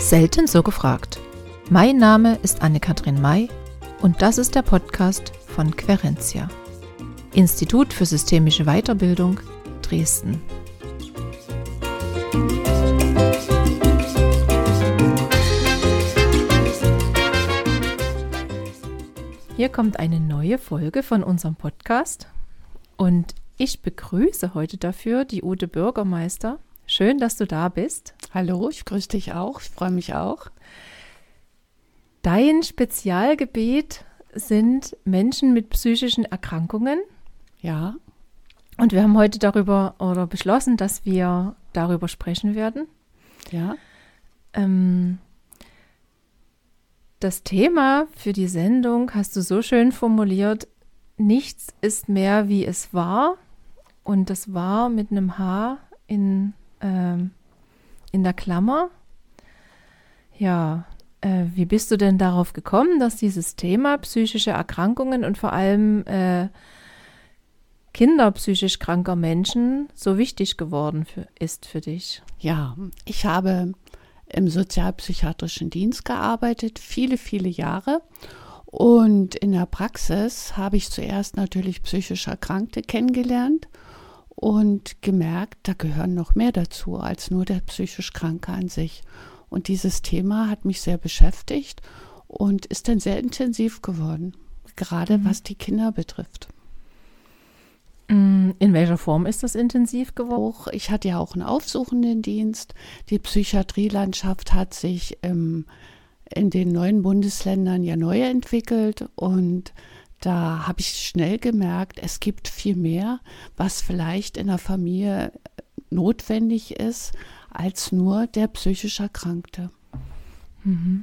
Selten so gefragt. Mein Name ist Anne-Kathrin May und das ist der Podcast von Querentia, Institut für systemische Weiterbildung, Dresden. Hier kommt eine neue Folge von unserem Podcast und ich begrüße heute dafür die Ute Bürgermeister. Schön, dass du da bist. Hallo, ich grüße dich auch, ich freue mich auch. Dein Spezialgebiet sind Menschen mit psychischen Erkrankungen. Ja. Und wir haben heute beschlossen, dass wir darüber sprechen werden. Ja. Das Thema für die Sendung hast du so schön formuliert: Nichts ist mehr, wie es war. Und das war mit einem H in der Klammer. Ja, wie bist du denn darauf gekommen, dass dieses Thema psychische Erkrankungen und vor allem Kinder psychisch kranker Menschen so wichtig geworden ist für dich? Ja, ich habe im sozialpsychiatrischen Dienst gearbeitet, viele, viele Jahre. Und in der Praxis habe ich zuerst natürlich psychisch Erkrankte kennengelernt und gemerkt, da gehören noch mehr dazu als nur der psychisch Kranke an sich. Und dieses Thema hat mich sehr beschäftigt und ist dann sehr intensiv geworden, gerade was die Kinder betrifft. In welcher Form ist das intensiv geworden? Ich hatte ja auch einen aufsuchenden Dienst. Die Psychiatrielandschaft hat sich in den neuen Bundesländern ja neu entwickelt und da habe ich schnell gemerkt, es gibt viel mehr, was vielleicht in der Familie notwendig ist, als nur der psychisch Erkrankte. Mhm.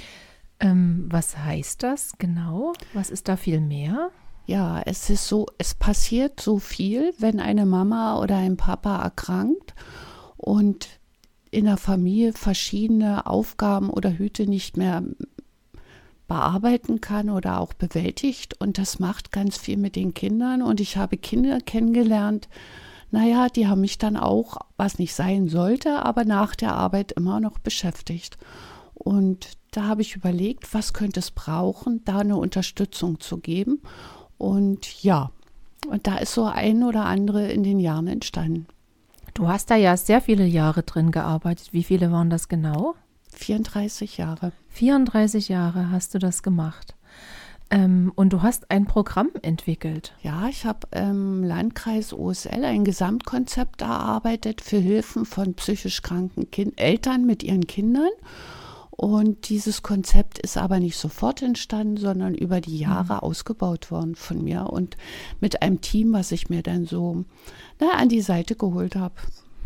Was heißt das genau? Was ist da viel mehr? Ja, es ist so, es passiert so viel, wenn eine Mama oder ein Papa erkrankt und in der Familie verschiedene Aufgaben oder Hüte nicht mehr bearbeiten kann oder auch bewältigt. Und das macht ganz viel mit den Kindern. Und ich habe Kinder kennengelernt, die haben mich dann auch, was nicht sein sollte, aber nach der Arbeit immer noch beschäftigt. Und da habe ich überlegt, was könnte es brauchen, da eine Unterstützung zu geben. Und ja, und da ist so ein oder andere in den Jahren entstanden. Du hast da ja sehr viele Jahre drin gearbeitet. Wie viele waren das genau? 34 Jahre. 34 Jahre hast du das gemacht. Und du hast ein Programm entwickelt. Ja, ich habe im Landkreis OSL ein Gesamtkonzept erarbeitet für Hilfen von psychisch kranken Eltern mit ihren Kindern. Und dieses Konzept ist aber nicht sofort entstanden, sondern über die Jahre ausgebaut worden von mir und mit einem Team, was ich mir dann so an die Seite geholt habe.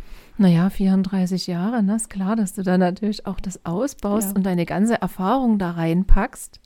34 Jahre, ist klar, dass du da natürlich auch das ausbaust und deine ganze Erfahrung da reinpackst.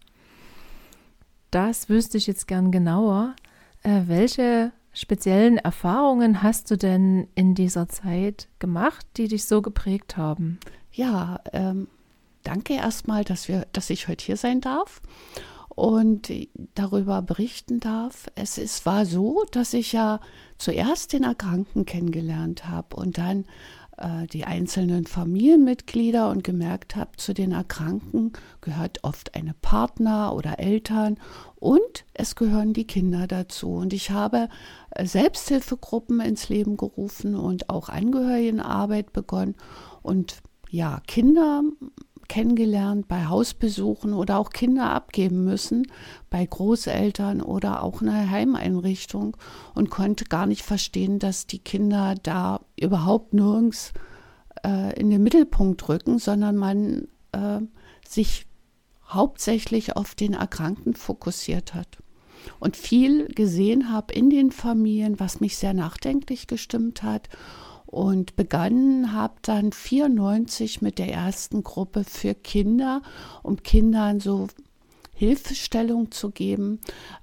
Das wüsste ich jetzt gern genauer. Welche speziellen Erfahrungen hast du denn in dieser Zeit gemacht, die dich so geprägt haben? Ja, danke erstmal, dass ich heute hier sein darf und darüber berichten darf. War so, dass ich ja zuerst den Erkrankten kennengelernt habe und dann die einzelnen Familienmitglieder und gemerkt habe, zu den Erkrankten gehört oft eine Partner oder Eltern und es gehören die Kinder dazu. Und ich habe Selbsthilfegruppen ins Leben gerufen und auch Angehörigenarbeit begonnen und ja, Kinder kennengelernt bei Hausbesuchen oder auch Kinder abgeben müssen bei Großeltern oder auch in einer Heimeinrichtung und konnte gar nicht verstehen, dass die Kinder da überhaupt nirgends in den Mittelpunkt rücken, sondern man sich hauptsächlich auf den Erkrankten fokussiert hat. Und viel gesehen habe in den Familien, was mich sehr nachdenklich gestimmt hat. Und begonnen habe dann 1994 mit der ersten Gruppe für Kinder, um Kindern so Hilfestellung zu geben,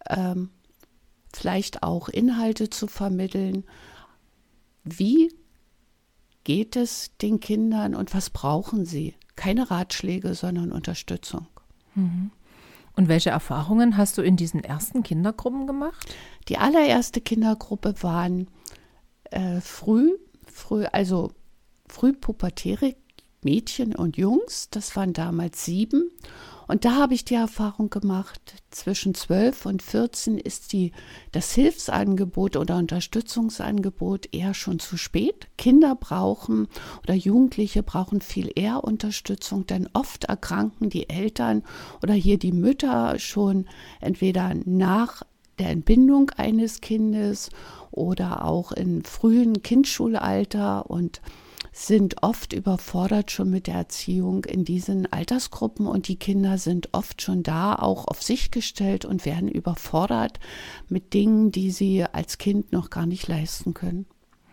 vielleicht auch Inhalte zu vermitteln. Wie geht es den Kindern und was brauchen sie? Keine Ratschläge, sondern Unterstützung. Und welche Erfahrungen hast du in diesen ersten Kindergruppen gemacht? Die allererste Kindergruppe waren frühpubertäre Mädchen und Jungs. Das waren damals 7. Und da habe ich die Erfahrung gemacht, zwischen 12 und 14 ist das Hilfsangebot oder Unterstützungsangebot eher schon zu spät. Kinder brauchen oder Jugendliche brauchen viel eher Unterstützung, denn oft erkranken die Eltern oder hier die Mütter schon entweder nach der Entbindung eines Kindes oder auch im frühen Kindschulalter und sind oft überfordert schon mit der Erziehung in diesen Altersgruppen und die Kinder sind oft schon da, auch auf sich gestellt und werden überfordert mit Dingen, die sie als Kind noch gar nicht leisten können.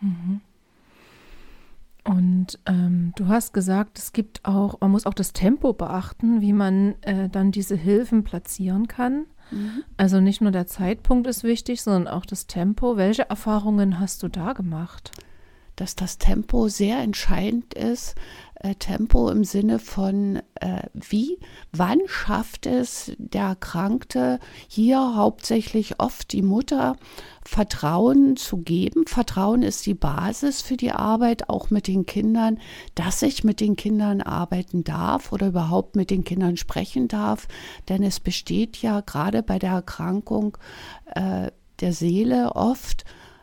Und du hast gesagt, man muss auch das Tempo beachten, wie man dann diese Hilfen platzieren kann. Also nicht nur der Zeitpunkt ist wichtig, sondern auch das Tempo. Welche Erfahrungen hast du da gemacht? Dass das Tempo sehr entscheidend ist. Tempo im Sinne von wann schafft es der Erkrankte, hier hauptsächlich oft die Mutter, Vertrauen zu geben. Vertrauen ist die Basis für die Arbeit, auch mit den Kindern, dass ich mit den Kindern arbeiten darf oder überhaupt mit den Kindern sprechen darf. Denn es besteht ja gerade bei der Erkrankung der Seele oft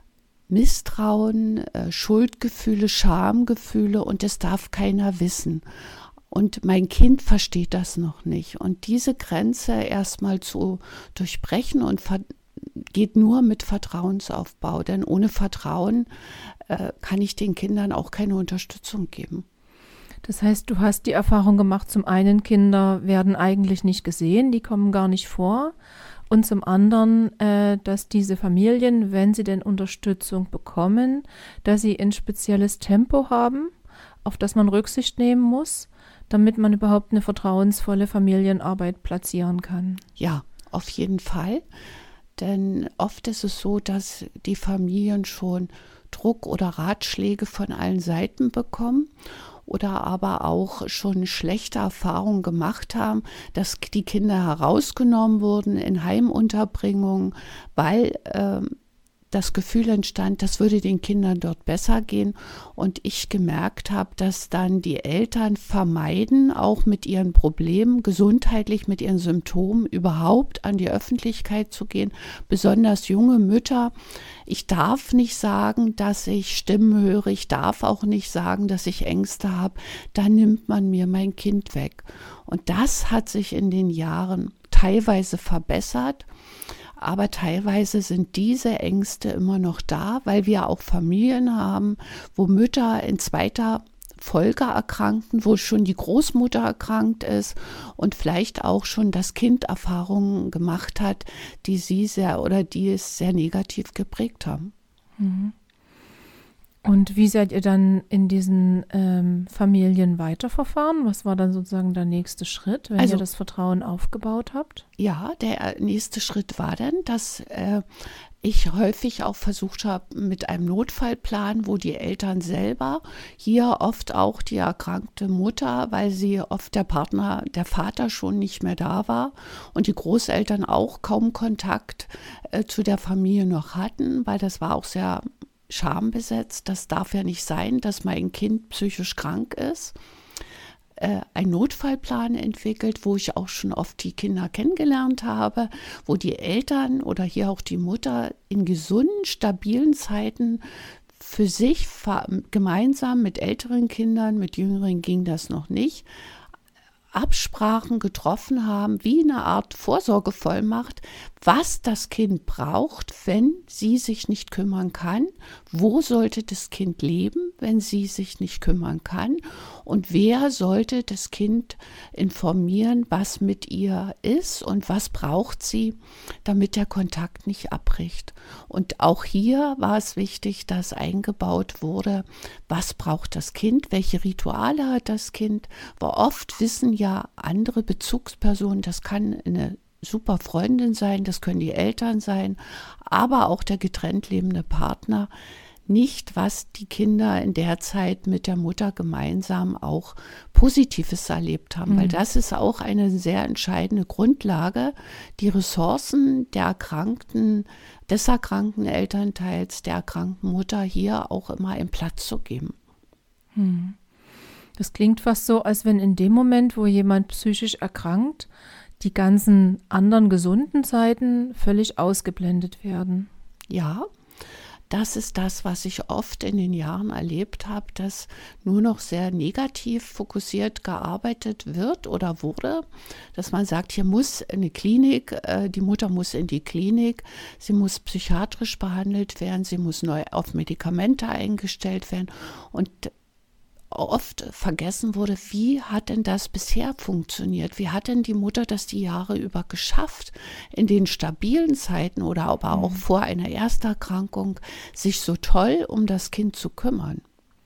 Misstrauen, Schuldgefühle, Schamgefühle und es darf keiner wissen. Und mein Kind versteht das noch nicht. Und diese Grenze erstmal zu durchbrechen und geht nur mit Vertrauensaufbau. Denn ohne Vertrauen kann ich den Kindern auch keine Unterstützung geben. Das heißt, du hast die Erfahrung gemacht, zum einen, Kinder werden eigentlich nicht gesehen, die kommen gar nicht vor. Und zum anderen, dass diese Familien, wenn sie denn Unterstützung bekommen, dass sie ein spezielles Tempo haben, auf das man Rücksicht nehmen muss, damit man überhaupt eine vertrauensvolle Familienarbeit platzieren kann. Ja, auf jeden Fall. Denn oft ist es so, dass die Familien schon Druck oder Ratschläge von allen Seiten bekommen oder aber auch schon schlechte Erfahrungen gemacht haben, dass die Kinder herausgenommen wurden in Heimunterbringung, weil das Gefühl entstand, das würde den Kindern dort besser gehen und ich gemerkt habe, dass dann die Eltern vermeiden, auch mit ihren Problemen, gesundheitlich mit ihren Symptomen überhaupt an die Öffentlichkeit zu gehen, besonders junge Mütter. Ich darf nicht sagen, dass ich Stimmen höre, ich darf auch nicht sagen, dass ich Ängste habe, dann nimmt man mir mein Kind weg. Und das hat sich in den Jahren teilweise verbessert. Aber teilweise sind diese Ängste immer noch da, weil wir auch Familien haben, wo Mütter in zweiter Folge erkrankten, wo schon die Großmutter erkrankt ist und vielleicht auch schon das Kind Erfahrungen gemacht hat, die die es sehr negativ geprägt haben. Und wie seid ihr dann in diesen Familien weiterverfahren? Was war dann sozusagen der nächste Schritt, wenn ihr das Vertrauen aufgebaut habt? Ja, der nächste Schritt war dann, dass ich häufig auch versucht habe mit einem Notfallplan, wo die Eltern selber, hier oft auch die erkrankte Mutter, weil sie oft der Vater schon nicht mehr da war und die Großeltern auch kaum Kontakt zu der Familie noch hatten, weil das war auch sehr schambesetzt. Das darf ja nicht sein, dass mein Kind psychisch krank ist. Einen Notfallplan entwickelt, wo ich auch schon oft die Kinder kennengelernt habe, wo die Eltern oder hier auch die Mutter in gesunden, stabilen Zeiten für sich gemeinsam mit älteren Kindern, mit jüngeren ging das noch nicht, Absprachen getroffen haben, wie eine Art Vorsorgevollmacht, was das Kind braucht, wenn sie sich nicht kümmern kann, wo sollte das Kind leben, wenn sie sich nicht kümmern kann und wer sollte das Kind informieren, was mit ihr ist und was braucht sie, damit der Kontakt nicht abbricht. Und auch hier war es wichtig, dass eingebaut wurde, was braucht das Kind, welche Rituale hat das Kind, weil oft wissen ja andere Bezugspersonen, das kann eine super Freundin sein, das können die Eltern sein, aber auch der getrennt lebende Partner, nicht, was die Kinder in der Zeit mit der Mutter gemeinsam auch Positives erlebt haben, weil das ist auch eine sehr entscheidende Grundlage, die Ressourcen des erkrankten Elternteils, der erkrankten Mutter hier auch immer einen Platz zu geben. Das klingt fast so, als wenn in dem Moment, wo jemand psychisch erkrankt, die ganzen anderen gesunden Zeiten völlig ausgeblendet werden. Ja, das ist das, was ich oft in den Jahren erlebt habe, dass nur noch sehr negativ fokussiert gearbeitet wird oder wurde, dass man sagt, hier muss eine Klinik, die Mutter muss in die Klinik, sie muss psychiatrisch behandelt werden, sie muss neu auf Medikamente eingestellt werden und oft vergessen wurde, wie hat denn das bisher funktioniert? Wie hat denn die Mutter das die Jahre über geschafft, in den stabilen Zeiten oder aber auch vor einer Ersterkrankung sich so toll um das Kind zu kümmern?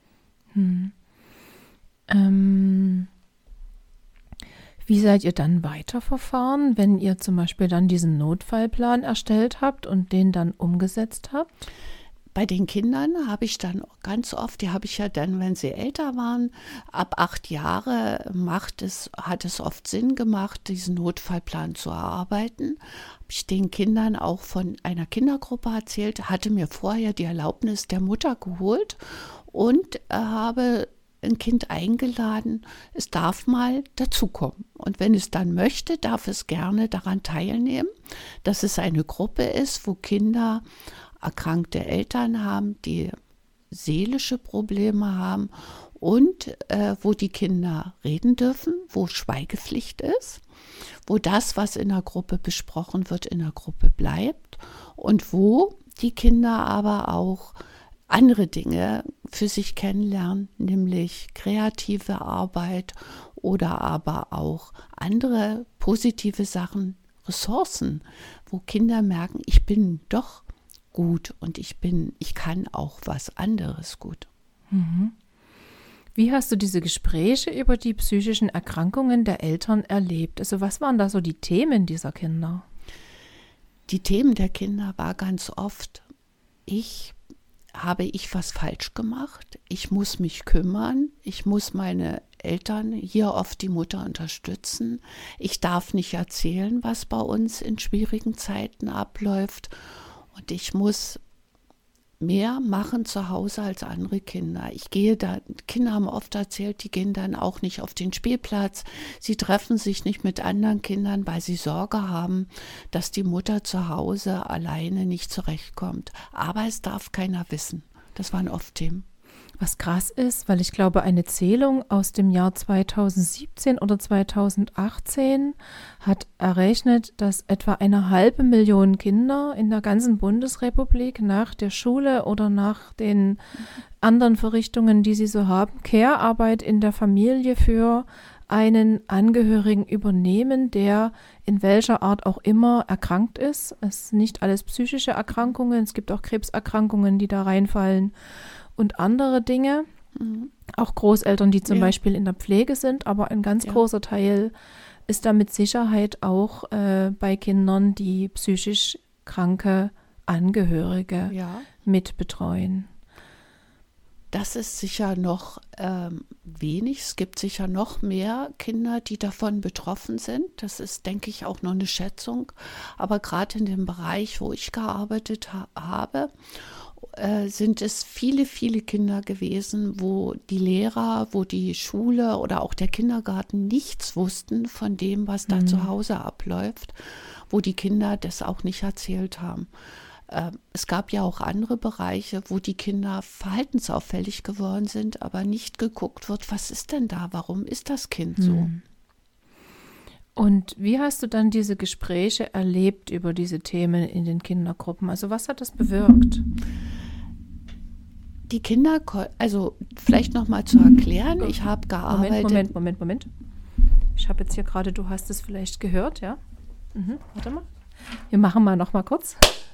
Wie seid ihr dann weiterverfahren, wenn ihr zum Beispiel dann diesen Notfallplan erstellt habt und den dann umgesetzt habt? Bei den Kindern habe ich dann ganz oft, die habe ich ja dann, wenn sie älter waren, ab 8 Jahre hat es oft Sinn gemacht, diesen Notfallplan zu erarbeiten. Habe ich den Kindern auch von einer Kindergruppe erzählt, hatte mir vorher die Erlaubnis der Mutter geholt und habe ein Kind eingeladen, es darf mal dazukommen. Und wenn es dann möchte, darf es gerne daran teilnehmen, dass es eine Gruppe ist, wo Kinder erkrankte Eltern haben, die seelische Probleme haben und wo die Kinder reden dürfen, wo Schweigepflicht ist, wo das, was in der Gruppe besprochen wird, in der Gruppe bleibt und wo die Kinder aber auch andere Dinge für sich kennenlernen, nämlich kreative Arbeit oder aber auch andere positive Sachen, Ressourcen, wo Kinder merken, ich bin doch gut und ich kann auch was anderes gut. Wie hast du diese Gespräche über die psychischen Erkrankungen der Eltern erlebt? Also was waren da so die Themen dieser Kinder? Die Themen der Kinder war ganz oft, habe ich was falsch gemacht? Ich muss mich kümmern. Ich muss meine Eltern, hier oft die Mutter, unterstützen. Ich darf nicht erzählen, was bei uns in schwierigen Zeiten abläuft. Und ich muss mehr machen zu Hause als andere Kinder. Kinder haben oft erzählt, die gehen dann auch nicht auf den Spielplatz. Sie treffen sich nicht mit anderen Kindern, weil sie Sorge haben, dass die Mutter zu Hause alleine nicht zurechtkommt. Aber es darf keiner wissen. Das waren oft Themen. Was krass ist, weil ich glaube, eine Zählung aus dem Jahr 2017 oder 2018 hat errechnet, dass etwa 500.000 Kinder in der ganzen Bundesrepublik nach der Schule oder nach den anderen Verrichtungen, die sie so haben, Care-Arbeit in der Familie für einen Angehörigen übernehmen, der in welcher Art auch immer erkrankt ist. Es sind nicht alles psychische Erkrankungen, es gibt auch Krebserkrankungen, die da reinfallen. Und andere Dinge, auch Großeltern, die zum Beispiel in der Pflege sind, aber ein ganz großer Teil ist da mit Sicherheit auch bei Kindern, die psychisch kranke Angehörige mitbetreuen. Das ist sicher noch wenig. Es gibt sicher noch mehr Kinder, die davon betroffen sind. Das ist, denke ich, auch noch eine Schätzung. Aber gerade in dem Bereich, wo ich gearbeitet habe, sind es viele, viele Kinder gewesen, wo die Lehrer, wo die Schule oder auch der Kindergarten nichts wussten von dem, was da zu Hause abläuft, wo die Kinder das auch nicht erzählt haben. Es gab ja auch andere Bereiche, wo die Kinder verhaltensauffällig geworden sind, aber nicht geguckt wird, was ist denn da, warum ist das Kind so? Und wie hast du dann diese Gespräche erlebt über diese Themen in den Kindergruppen? Also was hat das bewirkt? Die Kinder, also vielleicht nochmal zu erklären, ich habe gearbeitet. Moment. Ich habe jetzt hier gerade, du hast es vielleicht gehört, ja? Warte mal. Wir machen mal noch mal kurz.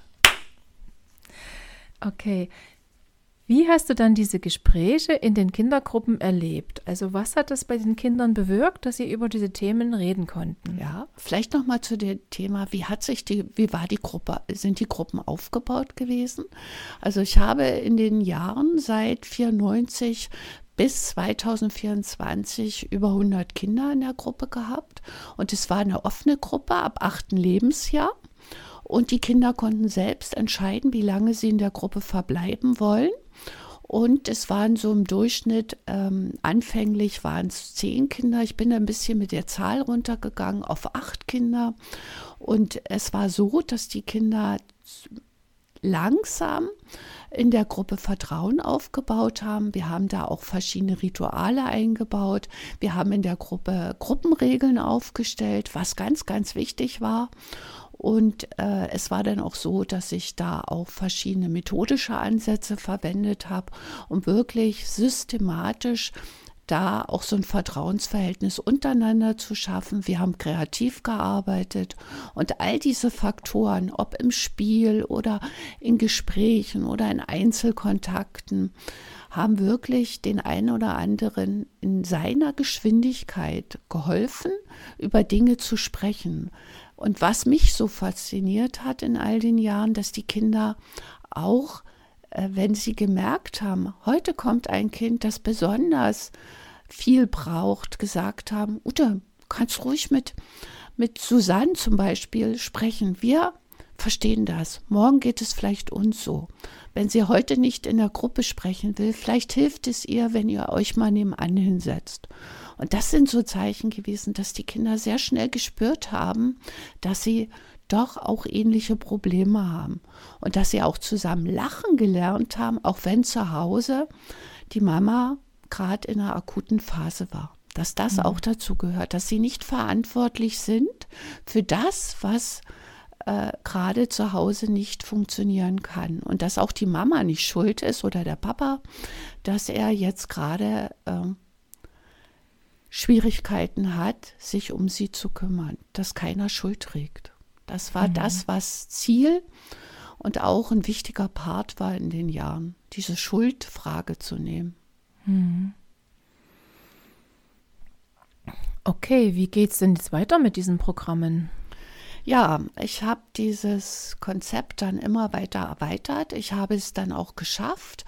Okay. Wie hast du dann diese Gespräche in den Kindergruppen erlebt? Also was hat das bei den Kindern bewirkt, dass sie über diese Themen reden konnten? Ja, vielleicht noch mal zu dem Thema, wie war die Gruppe, sind die Gruppen aufgebaut gewesen? Also ich habe in den Jahren seit 1994 bis 2024 über 100 Kinder in der Gruppe gehabt und es war eine offene Gruppe ab 8. Lebensjahr. Und die Kinder konnten selbst entscheiden, wie lange sie in der Gruppe verbleiben wollen. Und es waren so im Durchschnitt, anfänglich waren es 10 Kinder. Ich bin ein bisschen mit der Zahl runtergegangen auf 8 Kinder. Und es war so, dass die Kinder langsam in der Gruppe Vertrauen aufgebaut haben. Wir haben da auch verschiedene Rituale eingebaut. Wir haben in der Gruppe Gruppenregeln aufgestellt, was ganz, ganz wichtig war. Und es war dann auch so, dass ich da auch verschiedene methodische Ansätze verwendet habe, um wirklich systematisch da auch so ein Vertrauensverhältnis untereinander zu schaffen. Wir haben kreativ gearbeitet und all diese Faktoren, ob im Spiel oder in Gesprächen oder in Einzelkontakten, haben wirklich den einen oder anderen in seiner Geschwindigkeit geholfen, über Dinge zu sprechen. Und was mich so fasziniert hat in all den Jahren, dass die Kinder auch, wenn sie gemerkt haben, heute kommt ein Kind, das besonders viel braucht, gesagt haben, Ute, kannst ruhig mit Susanne zum Beispiel sprechen. Wir verstehen das. Morgen geht es vielleicht uns so. Wenn sie heute nicht in der Gruppe sprechen will, vielleicht hilft es ihr, wenn ihr euch mal nebenan hinsetzt. Und das sind so Zeichen gewesen, dass die Kinder sehr schnell gespürt haben, dass sie doch auch ähnliche Probleme haben und dass sie auch zusammen lachen gelernt haben, auch wenn zu Hause die Mama gerade in einer akuten Phase war. Dass das auch dazu gehört, dass sie nicht verantwortlich sind für das, was gerade zu Hause nicht funktionieren kann. Und dass auch die Mama nicht schuld ist oder der Papa, dass er jetzt gerade Schwierigkeiten hat, sich um sie zu kümmern, dass keiner Schuld trägt. Das war das, was Ziel und auch ein wichtiger Part war in den Jahren, diese Schuldfrage zu nehmen. Okay, wie geht es denn jetzt weiter mit diesen Programmen? Ja, ich habe dieses Konzept dann immer weiter erweitert. Ich habe es dann auch geschafft,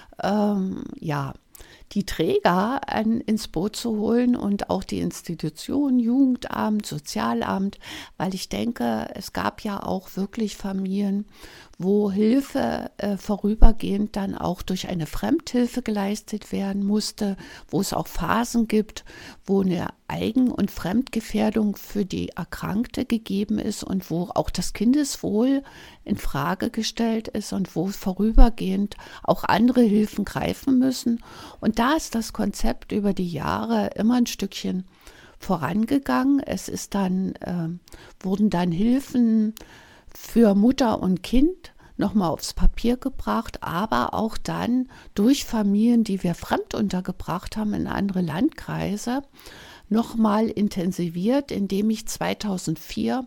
die Träger ins Boot zu holen und auch die Institutionen, Jugendamt, Sozialamt, weil ich denke, es gab ja auch wirklich Familien, wo Hilfe vorübergehend dann auch durch eine Fremdhilfe geleistet werden musste, wo es auch Phasen gibt, wo eine Eigen- und Fremdgefährdung für die Erkrankte gegeben ist und wo auch das Kindeswohl in Frage gestellt ist und wo vorübergehend auch andere Hilfen greifen müssen. Und da ist das Konzept über die Jahre immer ein Stückchen vorangegangen. Es ist dann, wurden dann Hilfen für Mutter und Kind nochmal aufs Papier gebracht, aber auch dann durch Familien, die wir fremd untergebracht haben in andere Landkreise, nochmal intensiviert, indem ich 2004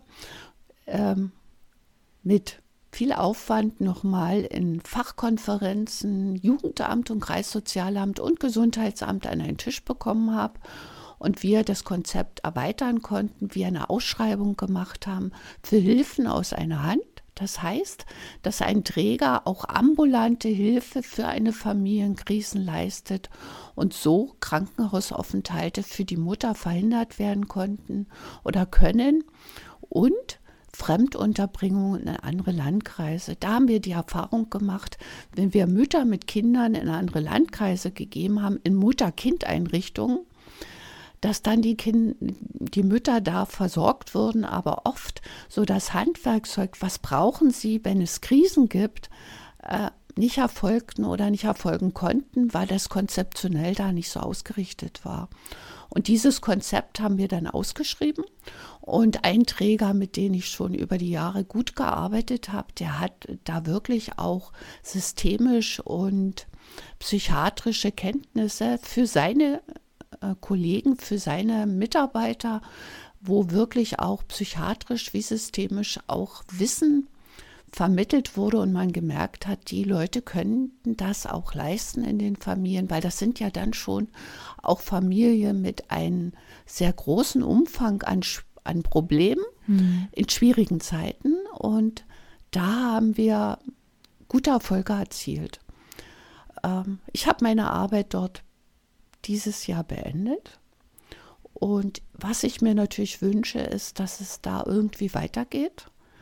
mit viel Aufwand nochmal in Fachkonferenzen, Jugendamt und Kreissozialamt und Gesundheitsamt an einen Tisch bekommen habe und wir das Konzept erweitern konnten, wir eine Ausschreibung gemacht haben für Hilfen aus einer Hand. Das heißt, dass ein Träger auch ambulante Hilfe für eine Familienkrise leistet und so Krankenhausaufenthalte für die Mutter verhindert werden konnten oder können und Fremdunterbringungen in andere Landkreise. Da haben wir die Erfahrung gemacht, wenn wir Mütter mit Kindern in andere Landkreise gegeben haben, in Mutter-Kind-Einrichtungen, dass dann die Mütter da versorgt wurden, aber oft so das Handwerkszeug, was brauchen sie, wenn es Krisen gibt, nicht erfolgten oder nicht erfolgen konnten, weil das konzeptionell da nicht so ausgerichtet war. Und dieses Konzept haben wir dann ausgeschrieben und ein Träger, mit dem ich schon über die Jahre gut gearbeitet habe, der hat da wirklich auch systemisch und psychiatrische Kenntnisse für seine Kollegen, für seine Mitarbeiter, wo wirklich auch psychiatrisch wie systemisch auch Wissen vermittelt wurde und man gemerkt hat, die Leute könnten das auch leisten in den Familien, weil das sind ja dann schon auch Familien mit einem sehr großen Umfang an Problemen in schwierigen Zeiten und da haben wir gute Erfolge erzielt. Ich habe meine Arbeit dort dieses Jahr beendet und was ich mir natürlich wünsche, ist, dass es da irgendwie weitergeht,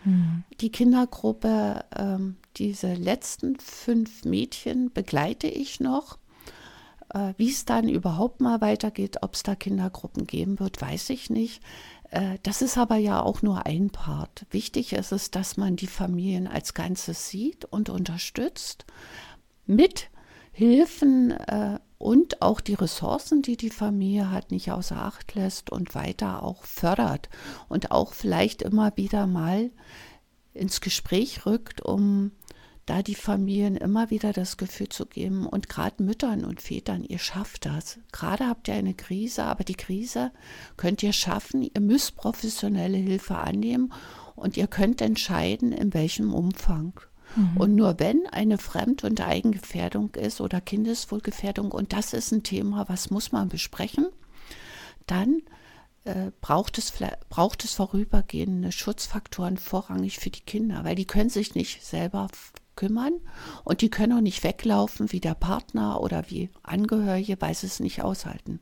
Die Kindergruppe, diese letzten 5 Mädchen begleite ich noch. Wie es dann überhaupt mal weitergeht, ob es da Kindergruppen geben wird, weiß ich nicht. Das ist aber ja auch nur ein Part. Wichtig ist es, dass man die Familien als Ganzes sieht und unterstützt mit Hilfen und auch die Ressourcen, die die Familie hat, nicht außer Acht lässt und weiter auch fördert und auch vielleicht immer wieder mal ins Gespräch rückt, um da die Familien immer wieder das Gefühl zu geben und gerade Müttern und Vätern, ihr schafft das. Gerade habt ihr eine Krise, aber die Krise könnt ihr schaffen. Ihr müsst professionelle Hilfe annehmen und ihr könnt entscheiden, in welchem Umfang. Und nur wenn eine Fremd- und Eigengefährdung ist oder Kindeswohlgefährdung, und das ist ein Thema, was muss man besprechen, dann braucht es vorübergehende Schutzfaktoren vorrangig für die Kinder, weil die können sich nicht selber kümmern und die können auch nicht weglaufen wie der Partner oder wie Angehörige, weil sie es nicht aushalten.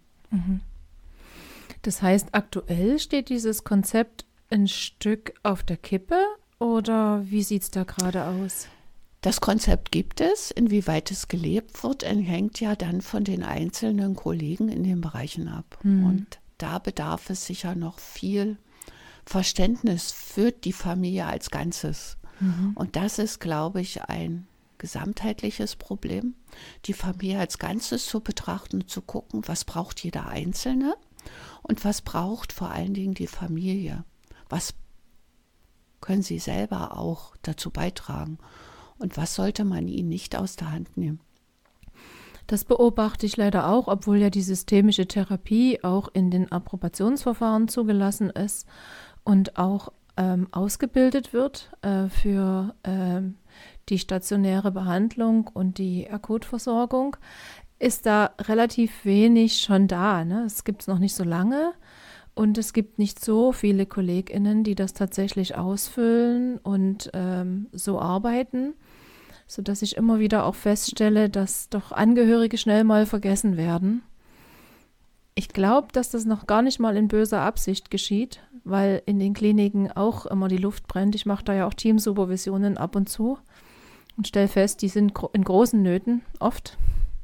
Das heißt, aktuell steht dieses Konzept ein Stück auf der Kippe oder wie sieht es da gerade aus? Das Konzept gibt es, inwieweit es gelebt wird, hängt ja dann von den einzelnen Kollegen in den Bereichen ab. Und da bedarf es sicher noch viel Verständnis für die Familie als Ganzes. Und das ist, glaube ich, ein gesamtheitliches Problem, die Familie als Ganzes zu betrachten und zu gucken, was braucht jeder Einzelne und was braucht vor allen Dingen die Familie. Was können sie selber auch dazu beitragen und was sollte man ihnen nicht aus der Hand nehmen. Das beobachte ich leider auch, obwohl ja die systemische Therapie auch in den Approbationsverfahren zugelassen ist und auch ausgebildet wird für die stationäre Behandlung und die Akutversorgung, ist da relativ wenig schon da. Ne? Es gibt es noch nicht so lange und es gibt nicht so viele KollegInnen, die das tatsächlich ausfüllen und so arbeiten, sodass ich immer wieder auch feststelle, dass doch Angehörige schnell mal vergessen werden. Ich glaube, dass das noch gar nicht mal in böser Absicht geschieht, weil in den Kliniken auch immer die Luft brennt. Ich mache da ja auch Teamsupervisionen ab und zu und stelle fest, die sind in großen Nöten, oft.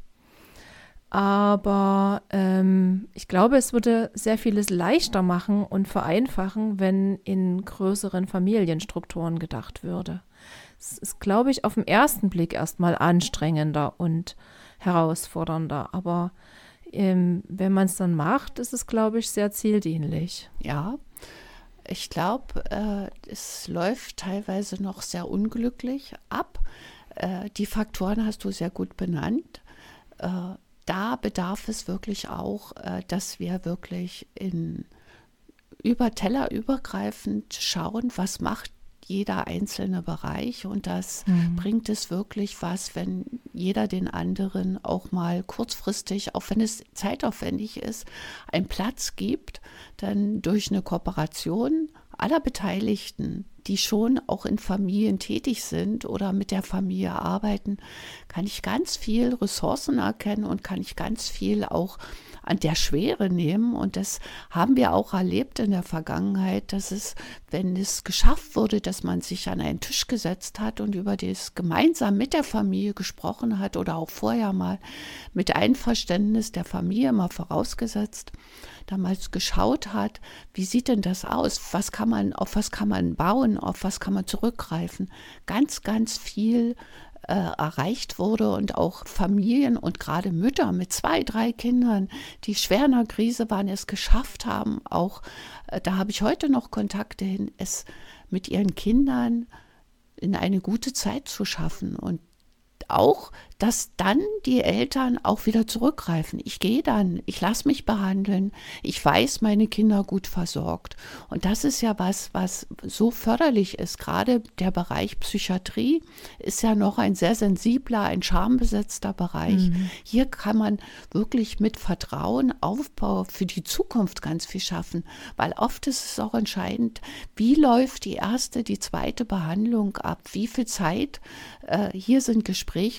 Aber ich glaube, es würde sehr vieles leichter machen und vereinfachen, wenn in größeren Familienstrukturen gedacht würde. Es ist, glaube ich, auf den ersten Blick erstmal anstrengender und herausfordernder, aber wenn man es dann macht, ist es, glaube ich, sehr zieldienlich. Ja, ich glaube, es läuft teilweise noch sehr unglücklich ab. Die Faktoren hast du sehr gut benannt. Da bedarf es wirklich auch, dass wir wirklich über Teller übergreifend schauen, was macht jeder einzelne Bereich und das bringt es wirklich was, wenn jeder den anderen auch mal kurzfristig, auch wenn es zeitaufwendig ist, einen Platz gibt, dann durch eine Kooperation aller Beteiligten, die schon auch in Familien tätig sind oder mit der Familie arbeiten, kann ich ganz viel Ressourcen erkennen und kann ich ganz viel auch an der Schwere nehmen. Und das haben wir auch erlebt in der Vergangenheit, dass es, wenn es geschafft wurde, dass man sich an einen Tisch gesetzt hat und über das gemeinsam mit der Familie gesprochen hat oder auch vorher mal mit Einverständnis der Familie mal vorausgesetzt, damals geschaut hat, wie sieht denn das aus? Auf was kann man bauen? Auf was kann man zurückgreifen? Ganz, ganz viel erreicht wurde und auch Familien und gerade Mütter mit 2, 3 Kindern, die schwer in der Krise waren, es geschafft haben, auch da habe ich heute noch Kontakte hin, es mit ihren Kindern in eine gute Zeit zu schaffen und auch, dass dann die Eltern auch wieder zurückgreifen. Ich gehe dann, ich lasse mich behandeln, ich weiß, meine Kinder gut versorgt. Und das ist ja was so förderlich ist. Gerade der Bereich Psychiatrie ist ja noch ein sehr sensibler, ein schambesetzter Bereich. Hier kann man wirklich mit Vertrauen, Aufbau für die Zukunft ganz viel schaffen, weil oft ist es auch entscheidend, wie läuft die erste, die zweite Behandlung ab, wie viel Zeit, hier sind Gespräche, Kommunikation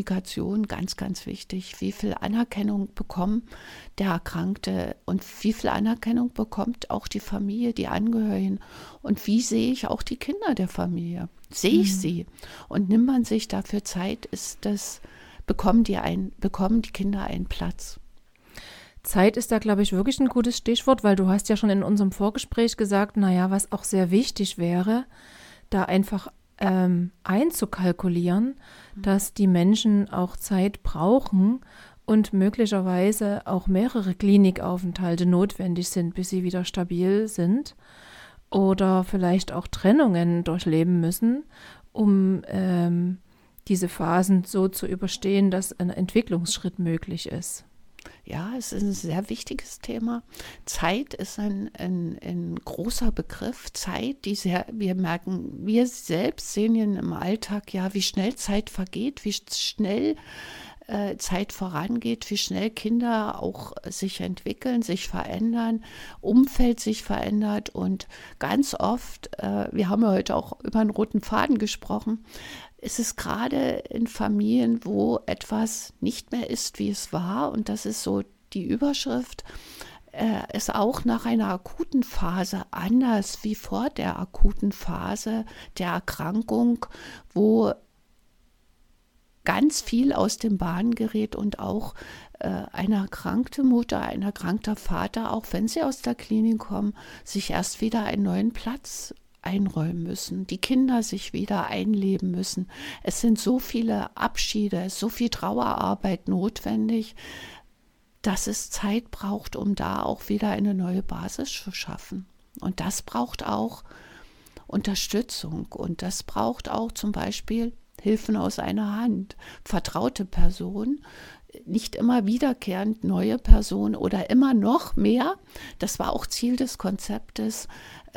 Kommunikation ganz, ganz wichtig. Wie viel Anerkennung bekommt der Erkrankte und wie viel Anerkennung bekommt auch die Familie, die Angehörigen und wie sehe ich auch die Kinder der Familie? Sehe ich sie? Und nimmt man sich dafür Zeit, bekommen die Kinder einen Platz? Zeit ist da, glaube ich, wirklich ein gutes Stichwort, weil du hast ja schon in unserem Vorgespräch gesagt, naja, was auch sehr wichtig wäre, da einfach einzukalkulieren, dass die Menschen auch Zeit brauchen und möglicherweise auch mehrere Klinikaufenthalte notwendig sind, bis sie wieder stabil sind oder vielleicht auch Trennungen durchleben müssen, um diese Phasen so zu überstehen, dass ein Entwicklungsschritt möglich ist. Ja, es ist ein sehr wichtiges Thema. Zeit ist ein großer Begriff. Zeit, wir selbst sehen im Alltag ja, wie schnell Zeit vergeht, wie schnell Zeit vorangeht, wie schnell Kinder auch sich entwickeln, sich verändern, Umfeld sich verändert und ganz oft, wir haben ja heute auch über einen roten Faden gesprochen, ist es gerade in Familien, wo etwas nicht mehr ist, wie es war, und das ist so die Überschrift, ist auch nach einer akuten Phase anders wie vor der akuten Phase der Erkrankung, wo ganz viel aus den Bahnen gerät und auch eine erkrankte Mutter, ein erkrankter Vater, auch wenn sie aus der Klinik kommen, sich erst wieder einen neuen Platz einräumen müssen, die Kinder sich wieder einleben müssen. Es sind so viele Abschiede, so viel Trauerarbeit notwendig, dass es Zeit braucht, um da auch wieder eine neue Basis zu schaffen. Und das braucht auch Unterstützung und das braucht auch zum Beispiel Hilfen aus einer Hand, vertraute Personen, nicht immer wiederkehrend neue Personen oder immer noch mehr. Das war auch Ziel des Konzeptes,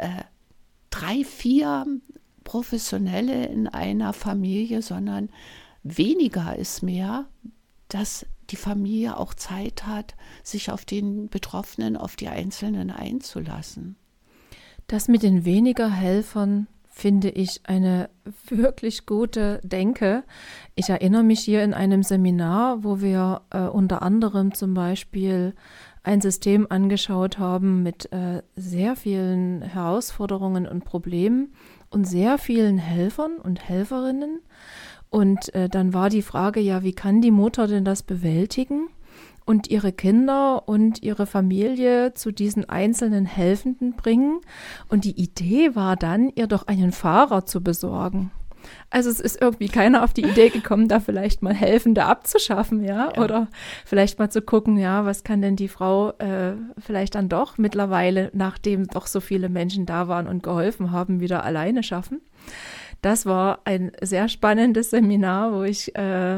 3, 4 Professionelle in einer Familie, sondern weniger ist mehr, dass die Familie auch Zeit hat, sich auf den Betroffenen, auf die Einzelnen einzulassen. Das mit den weniger Helfern finde ich eine wirklich gute Denke. Ich erinnere mich hier in einem Seminar, wo wir unter anderem zum Beispiel ein System angeschaut haben mit sehr vielen Herausforderungen und Problemen und sehr vielen Helfern und Helferinnen. Und dann war die Frage, ja, wie kann die Mutter denn das bewältigen und ihre Kinder und ihre Familie zu diesen einzelnen Helfenden bringen? Und die Idee war dann, ihr doch einen Fahrer zu besorgen. Also es ist irgendwie keiner auf die Idee gekommen, da vielleicht mal Helfende abzuschaffen, ja, oder vielleicht mal zu gucken, ja, was kann denn die Frau vielleicht dann doch mittlerweile, nachdem doch so viele Menschen da waren und geholfen haben, wieder alleine schaffen. Das war ein sehr spannendes Seminar, wo ich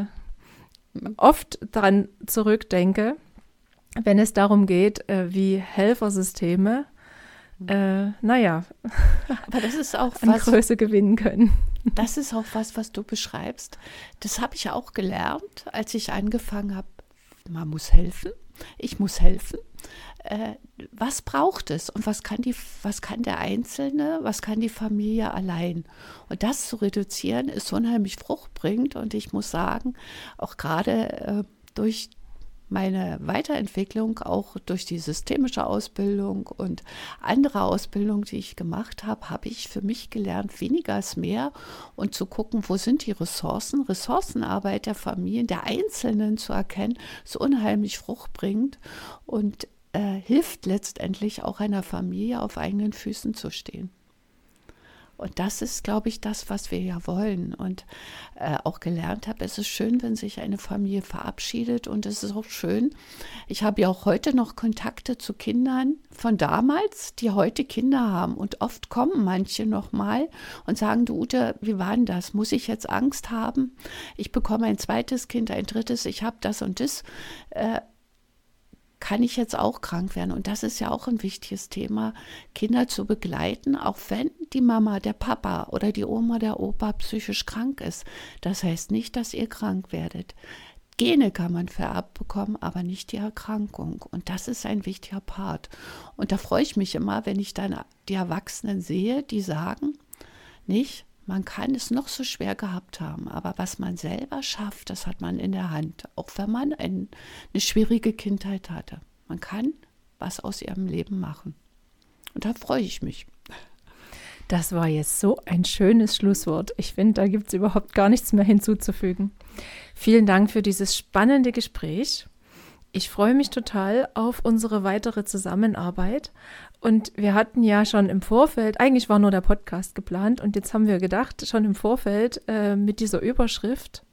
oft dran zurückdenke, wenn es darum geht, wie Helfersysteme, aber das ist auch an Größe gewinnen können. Das ist auch was du beschreibst. Das habe ich auch gelernt, als ich angefangen habe, man muss helfen, ich muss helfen. Was braucht es und was kann der Einzelne, was kann die Familie allein? Und das zu reduzieren ist unheimlich fruchtbringend und ich muss sagen, auch gerade durch meine Weiterentwicklung, auch durch die systemische Ausbildung und andere Ausbildung, die ich gemacht habe, habe ich für mich gelernt, weniger ist mehr und zu gucken, wo sind die Ressourcen. Ressourcenarbeit der Familien, der Einzelnen zu erkennen, ist unheimlich fruchtbringend und hilft letztendlich auch einer Familie auf eigenen Füßen zu stehen. Und das ist, glaube ich, das, was wir ja wollen. Und auch gelernt habe, es ist schön, wenn sich eine Familie verabschiedet. Und es ist auch schön, ich habe ja auch heute noch Kontakte zu Kindern von damals, die heute Kinder haben. Und oft kommen manche nochmal und sagen, du Ute, wie war denn das? Muss ich jetzt Angst haben? Ich bekomme ein zweites Kind, ein drittes, ich habe das und das. Kann ich jetzt auch krank werden? Und das ist ja auch ein wichtiges Thema, Kinder zu begleiten, auch wenn die Mama, der Papa oder die Oma, der Opa psychisch krank ist. Das heißt nicht, dass ihr krank werdet. Gene kann man vererbt bekommen, aber nicht die Erkrankung. Und das ist ein wichtiger Part. Und da freue ich mich immer, wenn ich dann die Erwachsenen sehe, die sagen, nicht, Man kann es noch so schwer gehabt haben, aber was man selber schafft, das hat man in der Hand, auch wenn man eine schwierige Kindheit hatte. Man kann was aus ihrem Leben machen. Und da freue ich mich. Das war jetzt so ein schönes Schlusswort. Ich finde, da gibt es überhaupt gar nichts mehr hinzuzufügen. Vielen Dank für dieses spannende Gespräch. Ich freue mich total auf unsere weitere Zusammenarbeit. Und wir hatten ja schon im Vorfeld, eigentlich war nur der Podcast geplant, und jetzt haben wir gedacht, schon im Vorfeld mit dieser Überschrift,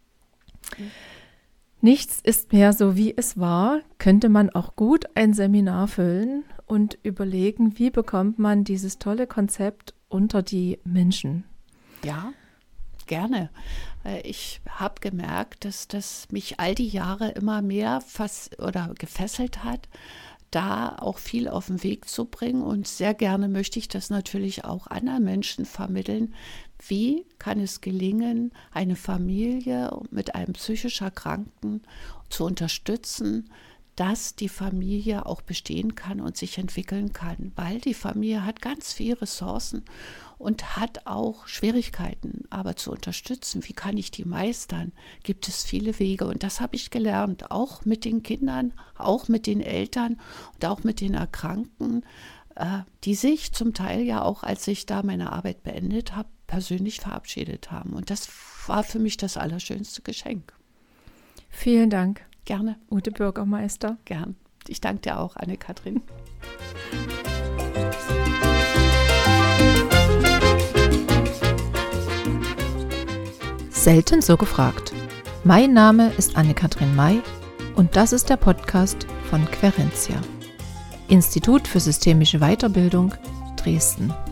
nichts ist mehr so, wie es war, könnte man auch gut ein Seminar füllen und überlegen, wie bekommt man dieses tolle Konzept unter die Menschen. Ja, gerne. Ich habe gemerkt, dass das mich all die Jahre immer mehr gefesselt hat, da auch viel auf den Weg zu bringen. Und sehr gerne möchte ich das natürlich auch anderen Menschen vermitteln. Wie kann es gelingen, eine Familie mit einem psychisch Erkrankten zu unterstützen, dass die Familie auch bestehen kann und sich entwickeln kann, weil die Familie hat ganz viele Ressourcen und hat auch Schwierigkeiten, aber zu unterstützen, wie kann ich die meistern, gibt es viele Wege und das habe ich gelernt, auch mit den Kindern, auch mit den Eltern und auch mit den Erkrankten, die sich zum Teil ja auch, als ich da meine Arbeit beendet habe, persönlich verabschiedet haben und das war für mich das allerschönste Geschenk. Vielen Dank. Gerne. Ute Bürgermeister. Gern. Ich danke dir auch, Anne-Kathrin. Selten so gefragt. Mein Name ist Anne-Kathrin May und das ist der Podcast von Querentia. Institut für systemische Weiterbildung, Dresden.